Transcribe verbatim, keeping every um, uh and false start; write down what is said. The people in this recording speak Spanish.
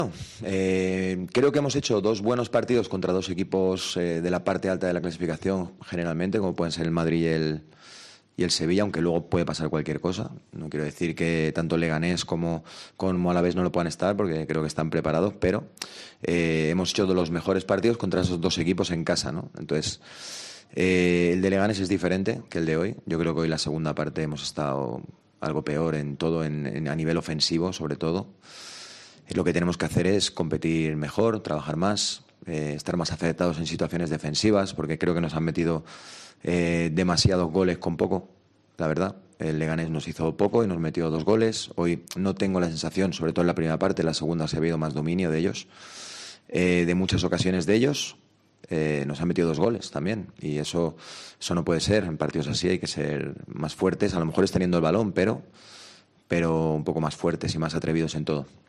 Eh, creo que hemos hecho dos buenos partidos contra dos equipos eh, de la parte alta de la clasificación, generalmente, como pueden ser el Madrid y el, y el Sevilla, aunque luego puede pasar cualquier cosa. No quiero decir que tanto Leganés como, como Alavés no lo puedan estar, porque creo que están preparados, pero eh, hemos hecho de los mejores partidos contra esos dos equipos en casa, ¿no? Entonces, eh, el de Leganés es diferente que el de hoy. Yo creo que hoy la segunda parte hemos estado algo peor en todo, en, en, a nivel ofensivo, sobre todo. Lo que tenemos que hacer es competir mejor, trabajar más, eh, estar más acertados en situaciones defensivas, porque creo que nos han metido eh, demasiados goles con poco, la verdad. El Leganés nos hizo poco y nos metió dos goles. Hoy no tengo la sensación, sobre todo en la primera parte, en la segunda se ha habido más dominio de ellos, eh, de muchas ocasiones de ellos. Eh, nos han metido dos goles también, y eso, eso no puede ser. En partidos así hay que ser más fuertes, a lo mejor es teniendo el balón, pero, pero un poco más fuertes y más atrevidos en todo.